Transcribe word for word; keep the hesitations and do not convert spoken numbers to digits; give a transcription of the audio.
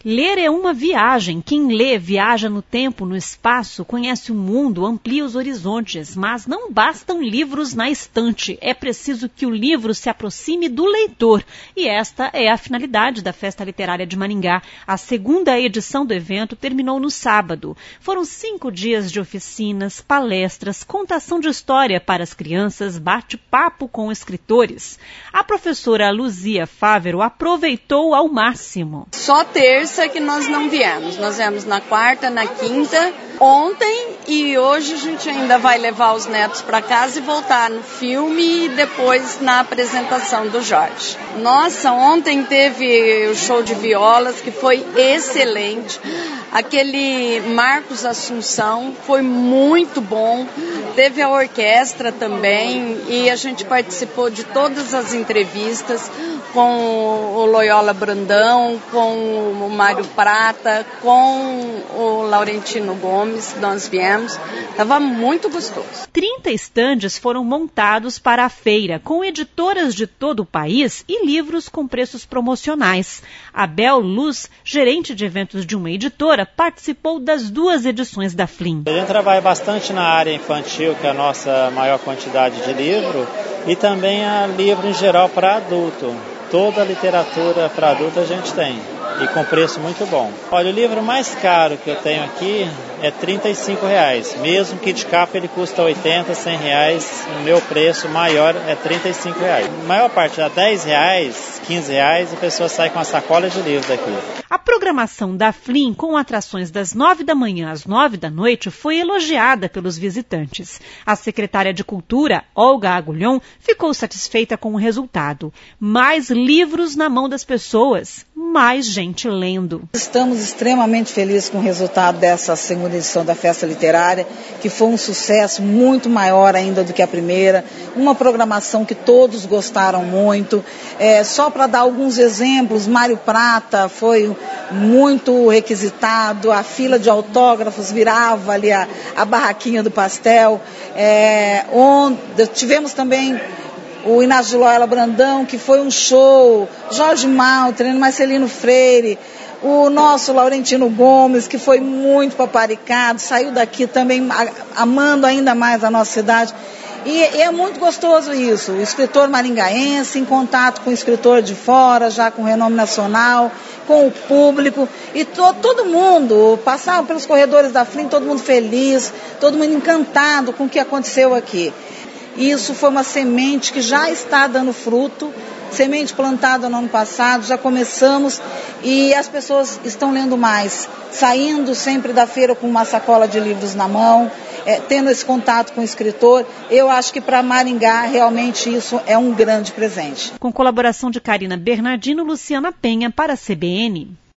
Ler é uma viagem. Quem lê viaja no tempo, no espaço, conhece o mundo, amplia os horizontes. Mas não bastam livros na estante. É preciso que o livro se aproxime do leitor. E esta é a finalidade da Festa Literária de Maringá. A segunda edição do evento terminou no sábado. Foram cinco dias de oficinas, palestras, contação de história para as crianças, bate-papo com escritores. A professora Luzia Fávero aproveitou ao máximo. Só terça que nós não viemos. Nós viemos na quarta, na quinta, ontem e hoje a gente ainda vai levar os netos para casa e voltar no filme e depois na apresentação do Jorge. Nossa, ontem teve o show de violas que foi excelente. Aquele Marcos Assunção foi muito bom. Teve a orquestra também e a gente participou de todas as entrevistas com o Loyola Brandão, com o Mário Prata, com o Laurentino Gomes, nós viemos. Estava muito gostoso. trinta estandes foram montados para a feira, com editoras de todo o país e livros com preços promocionais. Abel Luz, gerente de eventos de uma editora, participou das duas edições da Flim. A gente trabalha bastante na área infantil, que é a nossa maior quantidade de livro, e também a livro em geral para adulto. Toda a literatura para adulto a gente tem, e com preço muito bom. Olha, o livro mais caro que eu tenho aqui é trinta e cinco reais. Mesmo que de capa ele custa oitenta, cem reais, o meu preço maior é trinta e cinco reais. A maior parte dá dez reais, quinze reais, e a pessoa sai com uma sacola de livro daqui. A programação da Flim, com atrações das nove da manhã às nove da noite, foi elogiada pelos visitantes. A secretária de Cultura, Olga Agulhon, ficou satisfeita com o resultado. Mais livros na mão das pessoas, mais gente lendo. Estamos extremamente felizes com o resultado dessa segunda edição da Festa Literária, que foi um sucesso muito maior ainda do que a primeira. Uma programação que todos gostaram muito. É, só para dar alguns exemplos, Mário Prata foi muito requisitado, a fila de autógrafos virava ali a, a barraquinha do pastel. É, onde, tivemos também o Inácio de Loyola Brandão, que foi um show, Jorge Maltner, Marcelino Freire, o nosso Laurentino Gomes, que foi muito paparicado, saiu daqui também amando ainda mais a nossa cidade. E, e é muito gostoso isso, o escritor maringaense em contato com o escritor de fora, já com renome nacional, com o público, e to, todo mundo, passava pelos corredores da Flim, todo mundo feliz, todo mundo encantado com o que aconteceu aqui. Isso foi uma semente que já está dando fruto, semente plantada no ano passado, já começamos e as pessoas estão lendo mais, saindo sempre da feira com uma sacola de livros na mão, é, tendo esse contato com o escritor. Eu acho que para Maringá realmente isso é um grande presente. Com colaboração de Karina Bernardino, Luciana Penha para a C B N.